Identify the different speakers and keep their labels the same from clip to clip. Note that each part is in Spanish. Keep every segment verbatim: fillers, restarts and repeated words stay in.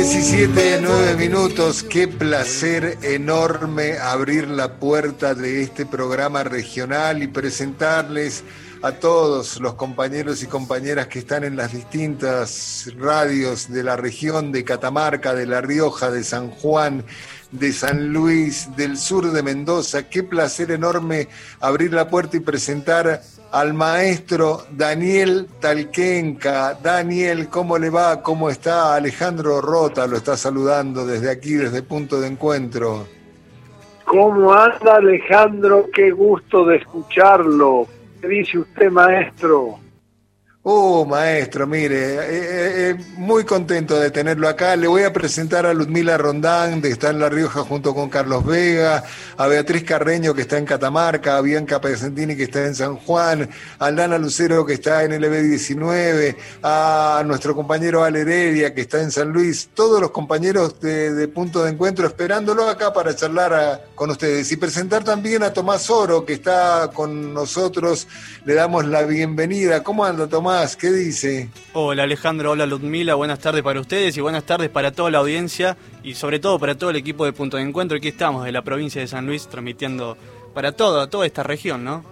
Speaker 1: diecisiete, nueve minutos. Qué placer enorme abrir la puerta de este programa regional y presentarles a todos los compañeros y compañeras que están en las distintas radios de la región de Catamarca, de La Rioja, de San Juan, de San Luis, del sur de Mendoza. Qué placer enorme abrir la puerta y presentar al maestro Daniel Talquenca. Daniel, ¿cómo le va? ¿Cómo está? Alejandro Rota lo está saludando desde aquí, desde Punto de Encuentro.
Speaker 2: ¿Cómo anda, Alejandro? Qué gusto de escucharlo. ¿Qué dice usted, maestro?
Speaker 1: Oh, maestro, mire, eh, eh, muy contento de tenerlo acá. Le voy a presentar a Ludmila Rondán, que está en La Rioja junto con Carlos Vega, a Beatriz Carreño, que está en Catamarca, a Bianca Pesentini, que está en San Juan, a Aldana Lucero, que está en el E B diecinueve, a nuestro compañero Ale Heredia, que está en San Luis, todos los compañeros de, de Punto de Encuentro esperándolo acá para charlar a, con ustedes. Y presentar también a Tomás Oro, que está con nosotros. Le damos la bienvenida. ¿Cómo anda, Tomás? ¿Qué dice?
Speaker 3: Hola Alejandro, hola Ludmila, buenas tardes para ustedes y buenas tardes para toda la audiencia y sobre todo para todo el equipo de Punto de Encuentro. Aquí estamos de la provincia de San Luis transmitiendo para toda, toda esta región, ¿no?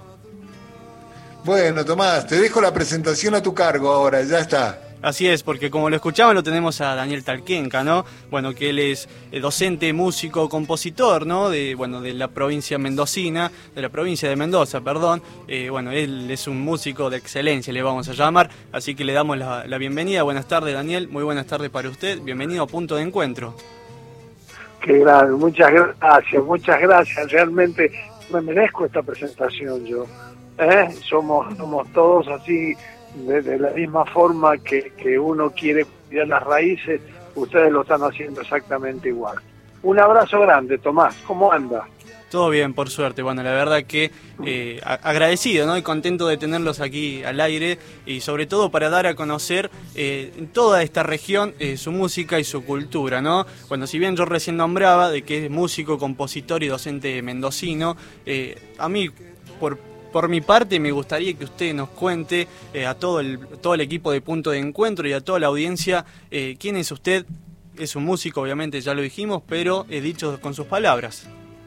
Speaker 3: Bueno, Tomás, te dejo la presentación a tu cargo ahora, ya está. Así es, porque como lo escuchaban lo tenemos a Daniel Talquenca, ¿no? Bueno, que él es docente, músico, compositor, ¿no? De, bueno, de la provincia mendocina, de la provincia de Mendoza, perdón. Eh, bueno, él es un músico de excelencia, le vamos a llamar, así que le damos la, la bienvenida. Buenas tardes, Daniel, muy buenas tardes para usted. Bienvenido a Punto de Encuentro.
Speaker 2: Qué grande, muchas gracias, muchas gracias. Realmente me merezco esta presentación yo. ¿Eh? Somos, somos todos así... De, de la misma forma que, que uno quiere cuidar las raíces, ustedes lo están haciendo exactamente igual. Un abrazo grande, Tomás. ¿Cómo anda?
Speaker 3: Todo bien, por suerte. Bueno, la verdad que eh, agradecido, ¿no? Y contento de tenerlos aquí al aire y sobre todo para dar a conocer eh, en toda esta región eh, su música y su cultura, ¿no? Bueno, si bien yo recién nombraba de que es músico, compositor y docente mendocino, eh, a mí, por Por mi parte, me gustaría que usted nos cuente eh, a todo el, todo el equipo de Punto de Encuentro y a toda la audiencia eh, quién es usted. Es un músico, obviamente, ya lo dijimos, pero he dicho con sus palabras.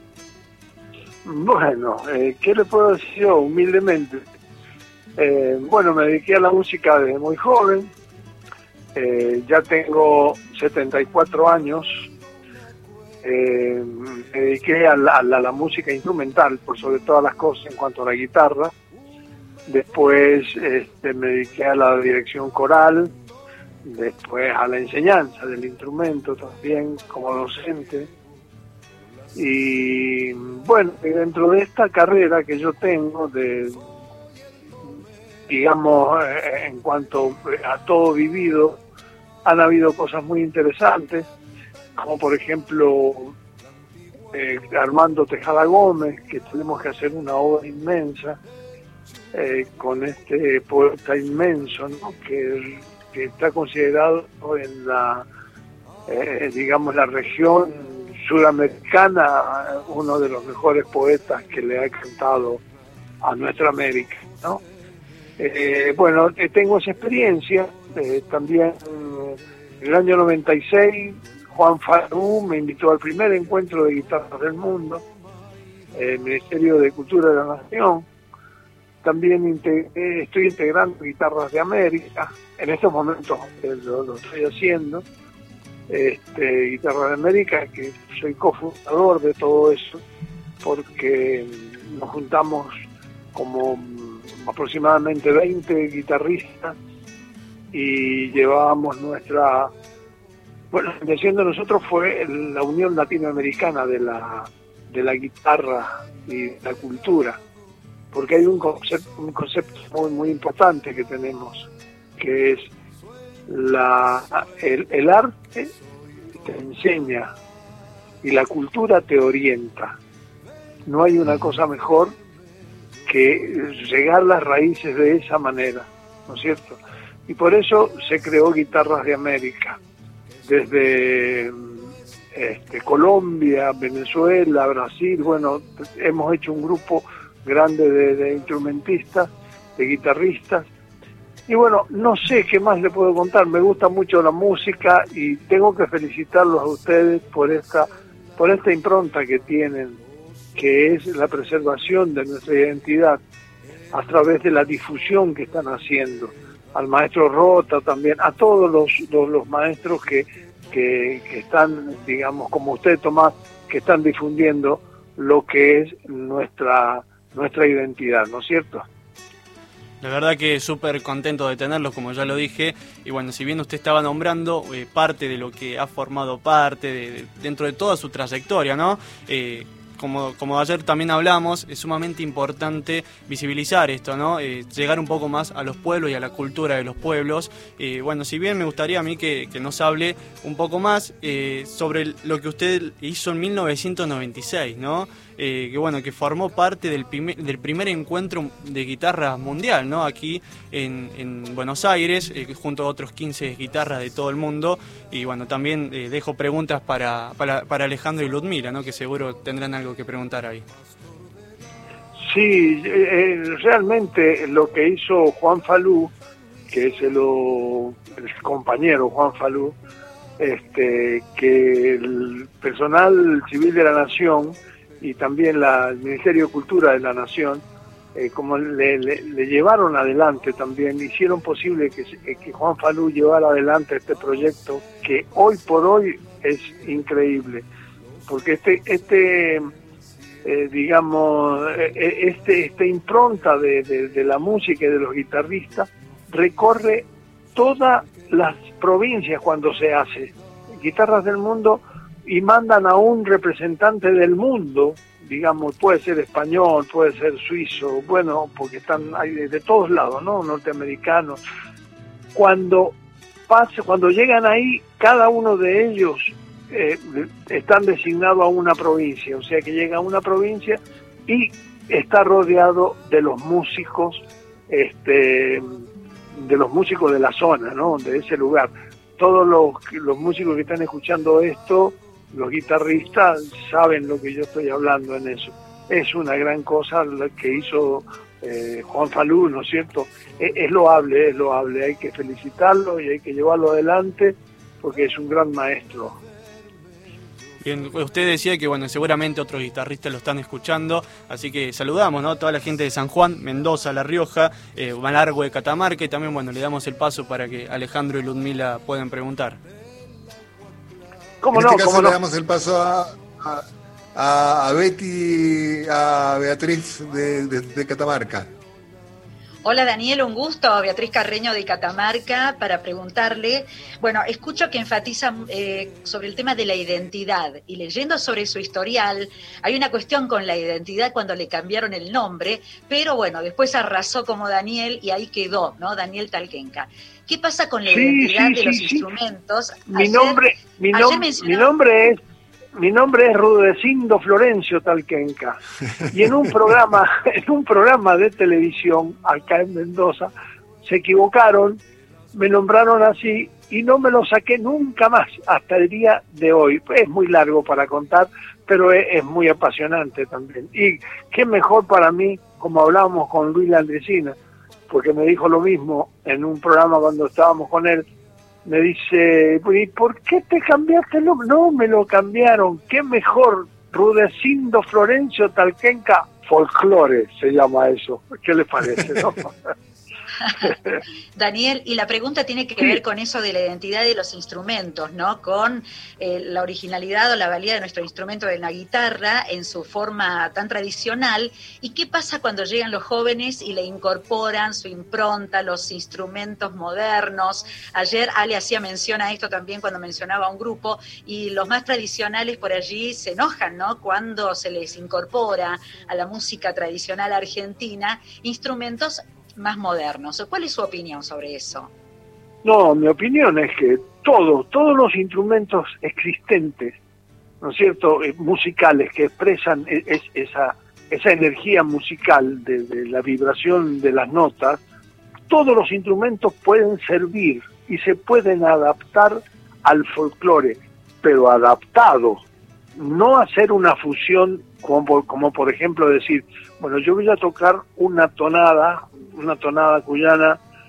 Speaker 2: Bueno, eh, ¿qué le puedo decir yo humildemente? Eh, bueno, me dediqué a la música desde muy joven. Eh, ya tengo setenta y cuatro años. Eh, me dediqué a la, a, la, a la música instrumental, por sobre todas las cosas en cuanto a la guitarra. Después este, me dediqué a la dirección coral, después a la enseñanza del instrumento también como docente. Y bueno, dentro de esta carrera que yo tengo, de digamos, en cuanto a todo vivido, han habido cosas muy interesantes, como por ejemplo eh, Armando Tejada Gómez, que tenemos que hacer una obra inmensa eh, con este poeta inmenso, ¿no? que, que está considerado en la eh, digamos la región sudamericana uno de los mejores poetas que le ha cantado a nuestra América, ¿no? Eh, bueno, eh, tengo esa experiencia. eh, también en el año noventa y seis Juan Farú me invitó al primer encuentro de guitarras del mundo, el Ministerio de Cultura de la Nación. También integré, estoy integrando Guitarras de América, en estos momentos eh, lo, lo estoy haciendo, este, Guitarras de América, que soy cofundador de todo eso, porque nos juntamos como aproximadamente veinte guitarristas y llevábamos nuestra... Bueno, la intención de nosotros fue la unión latinoamericana de la, de la guitarra y la cultura, porque hay un concepto, un concepto muy, muy importante que tenemos, que es la, el, el arte te enseña y la cultura te orienta. No hay una cosa mejor que llegar a las raíces de esa manera, ¿no es cierto? Y por eso se creó Guitarras de América. Desde este, Colombia, Venezuela, Brasil, bueno, hemos hecho un grupo grande de, de instrumentistas, de guitarristas, Y bueno, no sé qué más le puedo contar, me gusta mucho la música y tengo que felicitarlos a ustedes por esta, por esta impronta que tienen, que es la preservación de nuestra identidad a través de la difusión que están haciendo. Al maestro Rota también, a todos los, los, los maestros que, que, que están, digamos, como usted, Tomás, que están difundiendo lo que es nuestra, nuestra identidad, ¿no es cierto?
Speaker 3: La verdad que súper contento de tenerlos, como ya lo dije, y bueno, si bien usted estaba nombrando eh, parte de lo que ha formado parte de, de, dentro de toda su trayectoria, ¿no? Eh, Como, como ayer también hablamos, es sumamente importante visibilizar esto, ¿no? Eh, llegar un poco más a los pueblos y a la cultura de los pueblos. Eh, bueno, si bien me gustaría a mí que, que nos hable un poco más eh, sobre lo que usted hizo en mil novecientos noventa y seis, ¿no? Eh, que bueno, que formó parte del primer, del primer encuentro de guitarras mundial, ¿no? Aquí en, en Buenos Aires, eh, junto a otros quince guitarras de todo el mundo. Y bueno, también eh, dejo preguntas para, para, para Alejandro y Ludmila, ¿no? Que seguro tendrán algo que preguntar ahí.
Speaker 2: Sí, eh, realmente lo que hizo Juan Falú, que es el, el compañero Juan Falú, este, que el personal civil de la Nación y también la, el Ministerio de Cultura de la Nación, eh, como le, le, le llevaron adelante también, hicieron posible que, que Juan Falú llevara adelante este proyecto que hoy por hoy es increíble, porque este, este eh, digamos, eh, este, esta impronta de, de, de la música y de los guitarristas recorre todas las provincias cuando se hace. Guitarras del Mundo, y mandan a un representante del mundo, digamos, puede ser español, puede ser suizo, bueno, porque están ahí de, de todos lados, ¿no? Norteamericanos. Cuando pase, cuando llegan ahí, cada uno de ellos eh, están designados a una provincia, o sea que llega a una provincia y está rodeado de los músicos, este, de los músicos de la zona, ¿no? De ese lugar. Todos los, los músicos que están escuchando esto, los guitarristas, saben lo que yo estoy hablando en eso. Es una gran cosa lo que hizo eh, Juan Falú, ¿no es cierto? Es, es loable, es loable, hay que felicitarlo y hay que llevarlo adelante porque es un gran maestro.
Speaker 3: Bien, usted decía que bueno, seguramente otros guitarristas lo están escuchando, así que saludamos, ¿no? Toda la gente de San Juan, Mendoza, La Rioja, eh, Malargüe, Catamarca, y también bueno, le damos el paso para que Alejandro y Ludmila puedan preguntar.
Speaker 2: ¿Cómo
Speaker 1: en
Speaker 2: no?
Speaker 1: este caso
Speaker 2: ¿Cómo
Speaker 1: le
Speaker 2: no?
Speaker 1: damos el paso a, a, a Betty, a Beatriz de, de, de Catamarca.
Speaker 4: Hola Daniel, un gusto. Beatriz Carreño de Catamarca para preguntarle, bueno, escucho que enfatiza eh, sobre el tema de la identidad y leyendo sobre su historial, hay una cuestión con la identidad cuando le cambiaron el nombre, pero bueno, después arrasó como Daniel y ahí quedó, ¿no? Daniel Talquenca. ¿Qué pasa con la
Speaker 2: Sí,
Speaker 4: identidad
Speaker 2: sí,
Speaker 4: de
Speaker 2: sí,
Speaker 4: los
Speaker 2: sí.
Speaker 4: instrumentos?
Speaker 2: Mi
Speaker 4: Ayer-
Speaker 2: nombre, mi,
Speaker 4: ayer
Speaker 2: nom-
Speaker 4: mencionó-
Speaker 2: mi nombre es mi nombre es Rudecindo Florencio Talquenca y en un programa en un programa de televisión acá en Mendoza se equivocaron, me nombraron así y no me lo saqué nunca más hasta el día de hoy. Es muy largo para contar, pero es, es muy apasionante también. Y qué mejor para mí, como hablábamos con Luis Landresina, porque me dijo lo mismo en un programa cuando estábamos con él. Me dice, ¿y por qué te cambiaste el nombre? No, me lo cambiaron. Qué mejor, Rudecindo Florencio Talquenca, folclore se llama eso. ¿Qué les parece, no?
Speaker 4: Daniel, y la pregunta tiene que
Speaker 2: Sí.
Speaker 4: ver con eso de la identidad de los instrumentos, ¿no? Con eh, la originalidad o la valía de nuestro instrumento de la guitarra en su forma tan tradicional. ¿Y qué pasa cuando llegan los jóvenes y le incorporan su impronta, los instrumentos modernos? Ayer Ale hacía mención a esto también cuando mencionaba un grupo, y los más tradicionales por allí se enojan, ¿no? Cuando se les incorpora a la música tradicional argentina instrumentos más modernos. ¿Cuál es su opinión sobre eso?
Speaker 2: No, mi opinión es que todos, todos los instrumentos existentes, ¿no es cierto?, eh, musicales que expresan e- es, esa, esa energía musical de, de la vibración de las notas, todos los instrumentos pueden servir y se pueden adaptar al folclore, pero adaptados, no hacer una fusión como por, como por ejemplo decir, bueno, yo voy a tocar una tonada, una tonada cuyana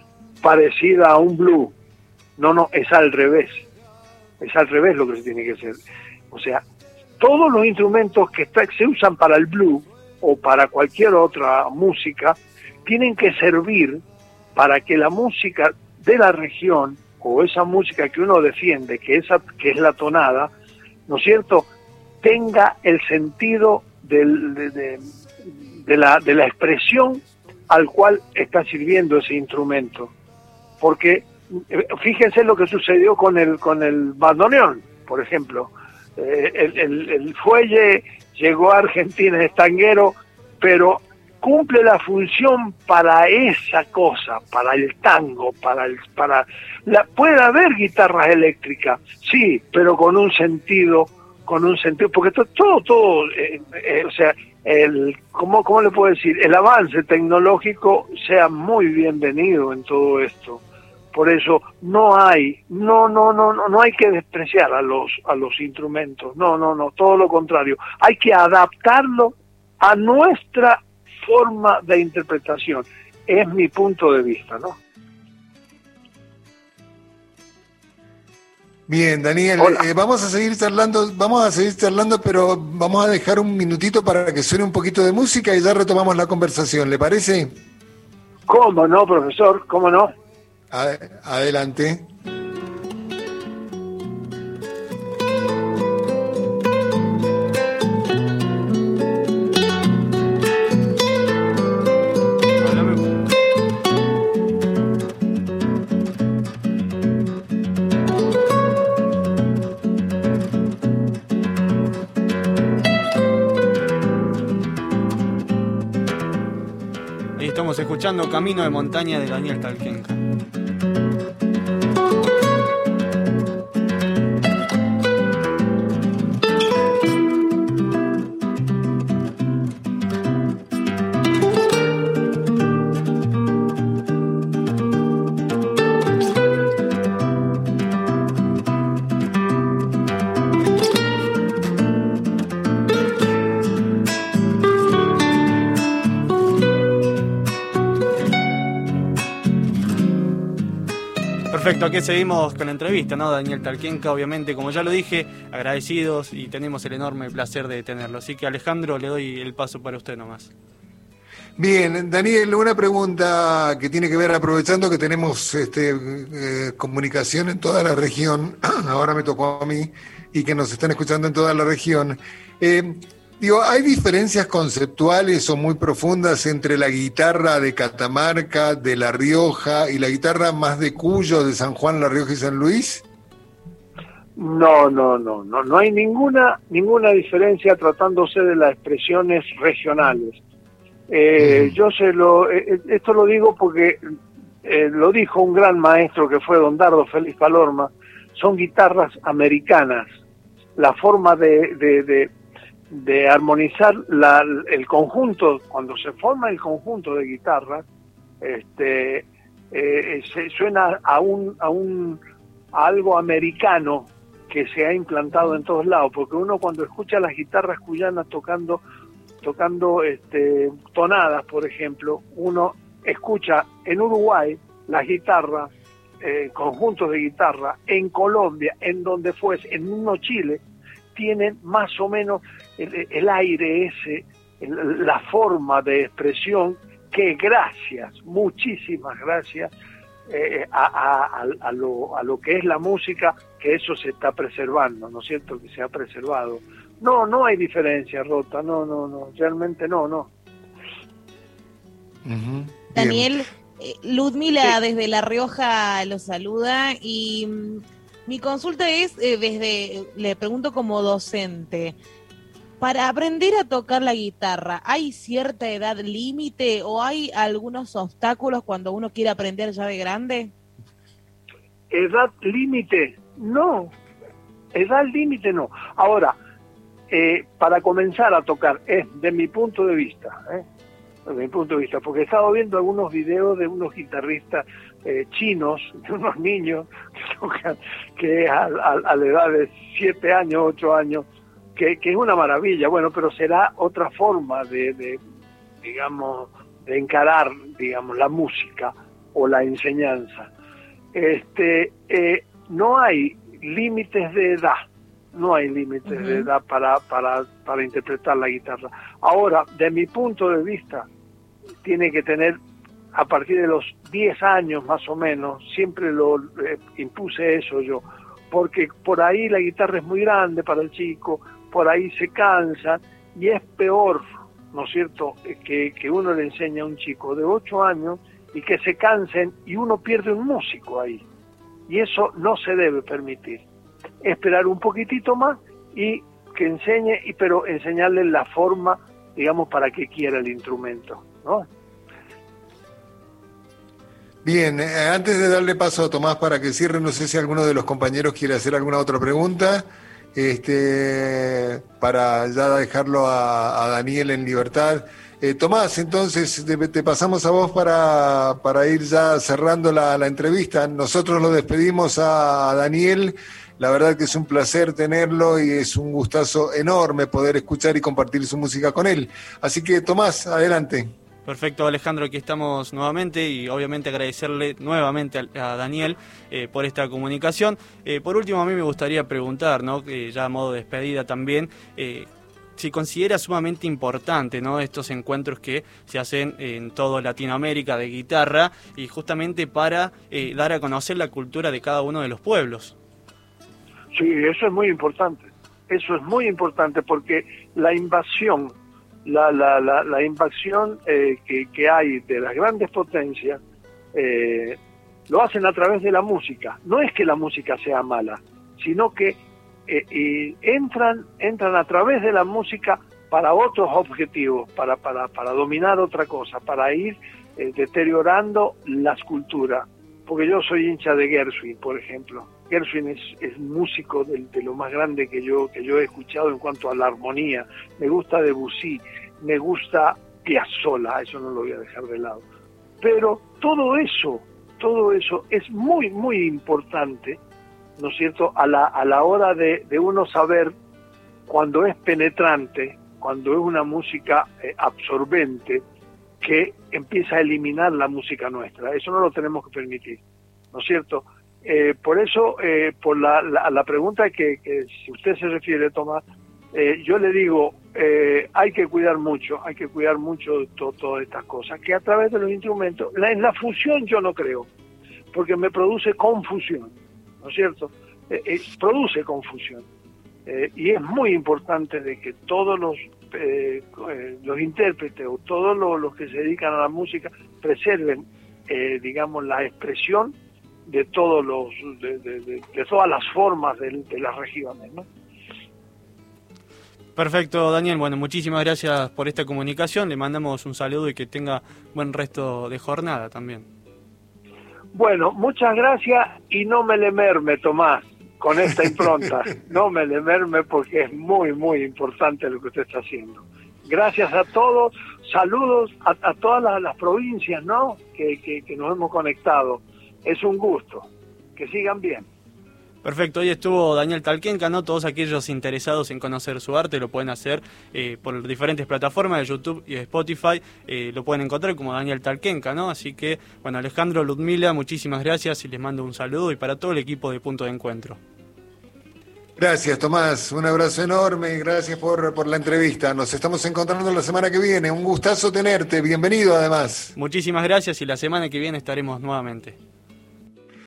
Speaker 2: parecida a un blues. No, no, es al revés. Es al revés lo que se tiene que hacer. O sea, todos los instrumentos que está, se usan para el blues o para cualquier otra música tienen que servir para que la música de la región o esa música que uno defiende, que, esa, que es la tonada, ¿no es cierto?, tenga el sentido del, de, de, de, la, de la expresión al cual está sirviendo ese instrumento. Porque fíjense lo que sucedió con el con el bandoneón, por ejemplo. Eh, el, el, el fuelle llegó a Argentina, es tanguero, pero cumple la función para esa cosa, para el tango, para el para la puede haber guitarras eléctricas, sí, pero con un sentido, con un sentido, porque todo todo, todo eh, eh, o sea, el cómo cómo le puedo decir, el avance tecnológico sea muy bienvenido en todo esto. Por eso no hay, no, no, no, no, no hay que despreciar a los a los instrumentos, no, no, no, todo lo contrario, hay que adaptarlo a nuestra forma de interpretación. Es mi punto de vista, ¿no?
Speaker 1: Bien, Daniel, eh, vamos a seguir charlando, vamos a seguir charlando, pero vamos a dejar un minutito para que suene un poquito de música y ya retomamos la conversación, ¿le parece?
Speaker 2: ¿Cómo no, profesor? ¿Cómo no?
Speaker 1: Adelante.
Speaker 3: Ahí estamos escuchando Camino de Montaña de Daniel Talquenca. Perfecto, aquí seguimos con la entrevista, ¿no? Daniel Talquenca, obviamente, como ya lo dije, agradecidos y tenemos el enorme placer de tenerlo. Así que, Alejandro, le doy el paso para usted nomás.
Speaker 1: Bien, Daniel, una pregunta que tiene que ver, aprovechando que tenemos este, eh, comunicación en toda la región, ahora me tocó a mí, y que nos están escuchando en toda la región. Eh, Digo, ¿hay diferencias conceptuales o muy profundas entre la guitarra de Catamarca, de La Rioja, y la guitarra más de Cuyo, de San Juan, La Rioja y San Luis?
Speaker 2: No, no, no, no, no hay ninguna ninguna diferencia tratándose de las expresiones regionales. Eh, uh-huh. Yo se lo, eh, esto lo digo porque eh, lo dijo un gran maestro que fue don Dardo Félix Palorma. Son guitarras americanas. La forma de, de, de de armonizar la, el conjunto, cuando se forma el conjunto de guitarras, este, eh, se suena a un, a un a algo americano que se ha implantado en todos lados, porque uno cuando escucha las guitarras cuyanas tocando, tocando este, tonadas, por ejemplo, uno escucha en Uruguay las guitarras, eh, conjuntos de guitarra, en Colombia, en donde fuese, en mismo Chile, tienen más o menos el, el aire ese, el, la forma de expresión que gracias, muchísimas gracias eh, a, a, a, lo, a lo que es la música, que eso se está preservando, ¿no es cierto? Que se ha preservado. No, no hay diferencia, Rota, no, no, no, realmente no, no.
Speaker 1: Uh-huh.
Speaker 5: Daniel, eh, Ludmila sí. Desde La Rioja lo saluda y... Mi consulta es, eh, desde, le pregunto como docente, para aprender a tocar la guitarra, ¿hay cierta edad límite o hay algunos obstáculos cuando uno quiere aprender ya de grande?
Speaker 2: Edad límite, no. Edad límite, no. Ahora, eh, para comenzar a tocar, es de mi punto de vista, ¿eh? de mi punto de vista, porque he estado viendo algunos videos de unos guitarristas eh, chinos, de unos niños que tocan, que a, a, a la edad de siete años, ocho años, que, que es una maravilla, bueno, pero será otra forma de, de digamos, de encarar, digamos, la música. o la enseñanza. Este, eh, no hay límites de edad, no hay límites uh-huh. de edad para, para, para interpretar la guitarra. Ahora, de mi punto de vista, tiene que tener a partir de los diez años más o menos, siempre lo eh, impuse eso yo, porque por ahí la guitarra es muy grande para el chico, por ahí se cansa, y es peor, ¿no es cierto?, que, que uno le enseña a un chico de ocho años y que se cansen y uno pierde un músico ahí. Y eso no se debe permitir. Esperar un poquitito más y que enseñe, y pero enseñarle la forma, digamos, para que quiera el instrumento, ¿no?
Speaker 1: Bien, eh, antes de darle paso a Tomás para que cierre, no sé si alguno de los compañeros quiere hacer alguna otra pregunta, este, para ya dejarlo a, a Daniel en libertad. Eh, Tomás, entonces te, te pasamos a vos para, para ir ya cerrando la, la entrevista. Nosotros lo despedimos a, a Daniel. La verdad que es un placer tenerlo y es un gustazo enorme poder escuchar y compartir su música con él. Así que, Tomás, adelante.
Speaker 3: Perfecto, Alejandro, aquí estamos nuevamente y obviamente agradecerle nuevamente a, a Daniel eh, por esta comunicación. Eh, por último, a mí me gustaría preguntar, ¿no?, que ya a modo de despedida también, eh, si considera sumamente importante, ¿no?, estos encuentros que se hacen en toda Latinoamérica de guitarra y justamente para eh, dar a conocer la cultura de cada uno de los pueblos.
Speaker 2: Sí, eso es muy importante, eso es muy importante porque la invasión, la, la, la, la invasión eh, que, que hay de las grandes potencias, eh, lo hacen a través de la música. No es que la música sea mala, sino que eh, y entran, entran a través de la música para otros objetivos, para, para, para dominar otra cosa, para ir eh, deteriorando la escultura. Porque yo soy hincha de Gershwin, por ejemplo. Gershwin es, es músico de, de lo más grande que yo, que yo he escuchado en cuanto a la armonía. Me gusta Debussy, me gusta Piazzolla, eso no lo voy a dejar de lado. Pero todo eso, todo eso es muy, muy importante, ¿no es cierto?, a la, a la hora de, de uno saber cuando es penetrante, cuando es una música eh, absorbente, que empieza a eliminar la música nuestra. Eso no lo tenemos que permitir, ¿no es cierto? Eh, por eso, eh, por la, la, la pregunta que, que si usted se refiere, Tomás, eh, yo le digo, eh, hay que cuidar mucho, hay que cuidar mucho to, todas estas cosas, que a través de los instrumentos, la, en la fusión yo no creo, porque me produce confusión, ¿no es cierto? Eh, eh, produce confusión. Eh, y es muy importante de que todos los eh, eh, los intérpretes o todos los, los que se dedican a la música preserven, eh, digamos, la expresión de todos los de, de, de, de todas las formas de, de las regiones, ¿no?
Speaker 3: Perfecto, Daniel. Bueno, muchísimas gracias por esta comunicación. Le mandamos un saludo y que tenga buen resto de jornada también.
Speaker 2: Bueno, muchas gracias y no me le merme, Tomás, con esta impronta. No me le merme porque es muy, muy importante lo que usted está haciendo. Gracias a todos, saludos a, a todas las, las provincias, ¿no?, que, que, que nos hemos conectado. Es un gusto. Que sigan bien.
Speaker 3: Perfecto, hoy estuvo Daniel Talquenca, ¿no? Todos aquellos interesados en conocer su arte lo pueden hacer eh, por diferentes plataformas de YouTube y de Spotify, eh, lo pueden encontrar como Daniel Talquenca, ¿no? Así que, bueno, Alejandro, Ludmila, muchísimas gracias y les mando un saludo y para todo el equipo de Punto de Encuentro.
Speaker 1: Gracias, Tomás, un abrazo enorme y gracias por, por la entrevista. Nos estamos encontrando la semana que viene, un gustazo tenerte, bienvenido además.
Speaker 3: Muchísimas gracias y la semana que viene estaremos nuevamente.